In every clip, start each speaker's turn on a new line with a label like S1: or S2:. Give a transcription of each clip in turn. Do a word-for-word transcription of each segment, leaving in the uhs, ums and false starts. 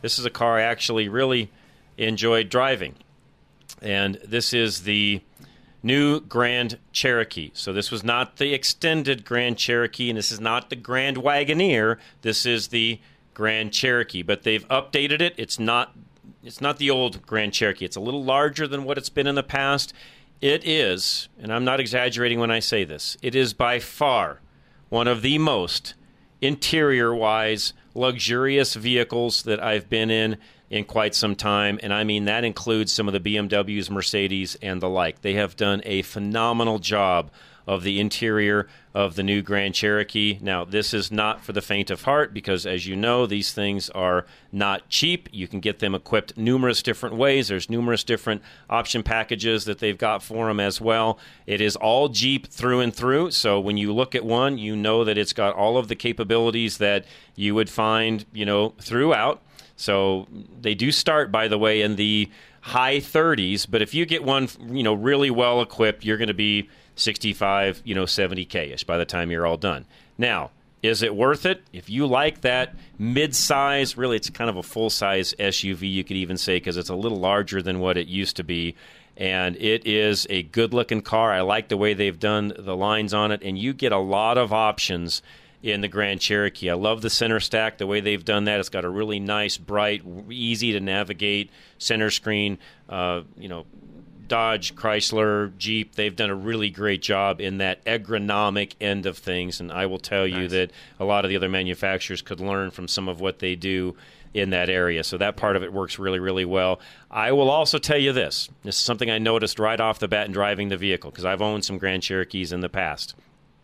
S1: This is a car I actually really enjoyed driving. And this is the new Grand Cherokee. So this was not the extended Grand Cherokee, and this is not the Grand Wagoneer. This is the Grand Cherokee, but they've updated it. It's not it's not the old Grand Cherokee. It's a little larger than what it's been in the past. It is, and I'm not exaggerating when I say this, it is by far one of the most interior-wise luxurious vehicles that I've been in in quite some time, and I mean that includes some of the B M Ws, Mercedes, and the like. They have done a phenomenal job of the interior of the new Grand Cherokee. Now, this is not for the faint of heart because, as you know, these things are not cheap. You can get them equipped numerous different ways. There's numerous different option packages that they've got for them as well. It is all Jeep through and through, so when you look at one, you know that it's got all of the capabilities that you would find, you know, throughout. So they do start, by the way, in the high thirties, but if you get one, you know, really well equipped, you're going to be sixty-five, you know, seventy K-ish by the time you're all done. Now, is it worth it? If you like that mid-size, really it's kind of a full-size S U V, you could even say, because it's a little larger than what it used to be, and it is a good-looking car. I like the way they've done the lines on it, and you get a lot of options in the Grand Cherokee. I love the center stack, the way they've done that. It's got a really nice, bright, easy to navigate center screen. Uh, you know, Dodge, Chrysler, Jeep, they've done a really great job in that ergonomic end of things, and I will tell you
S2: Nice.
S1: that a lot of the other manufacturers could learn from some of what they do in that area. So that part of it works really, really well. I will also tell you this. This is something I noticed right off the bat in driving the vehicle, because I've owned some Grand Cherokees in the past.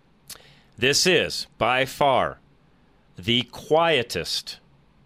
S1: This is, by far, the quietest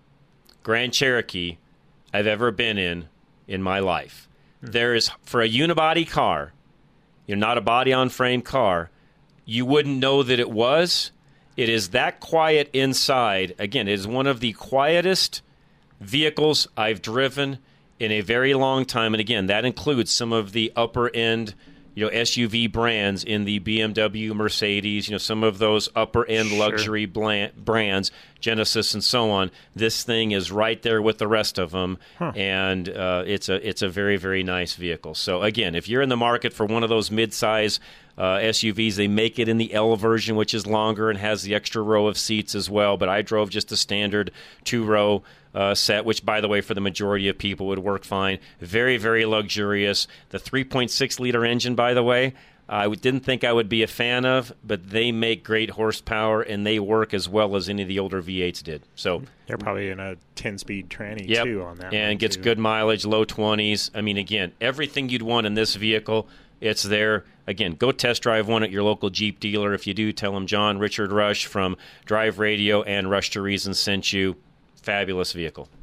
S1: Grand Cherokee I've ever been in in my life. Hmm. There is, for a unibody car, you're not a body-on-frame car, you wouldn't know that it was. It is that quiet inside. Again, it is one of the quietest vehicles I've driven in a very long time. And again, that includes some of the upper-end, you know, S U V brands in the B M W, Mercedes, you know, some of those upper-end
S2: Sure.
S1: luxury bland, brands, Genesis and so on. This thing is right there with the rest of them,
S2: Huh.
S1: and uh, it's a it's a very, very nice vehicle. So, again, if you're in the market for one of those mid-size uh, S U Vs, they make it in the L version, which is longer and has the extra row of seats as well, but I drove just a standard two-row Uh, set, which, by the way, for the majority of people would work fine. Very, very luxurious. The three point six liter engine, by the way, I w- didn't think I would be a fan of, but they make great horsepower, and they work as well as any of the older V eights did. So
S2: They're probably in a ten-speed tranny,
S1: yep,
S2: too, on that
S1: and
S2: one,
S1: gets
S2: too.
S1: good mileage, low twenties. I mean, again, everything you'd want in this vehicle, it's there. Again, go test drive one at your local Jeep dealer. If you do, tell them John Richard Rush from Drive Radio and Rush to Reason sent you. Fabulous vehicle.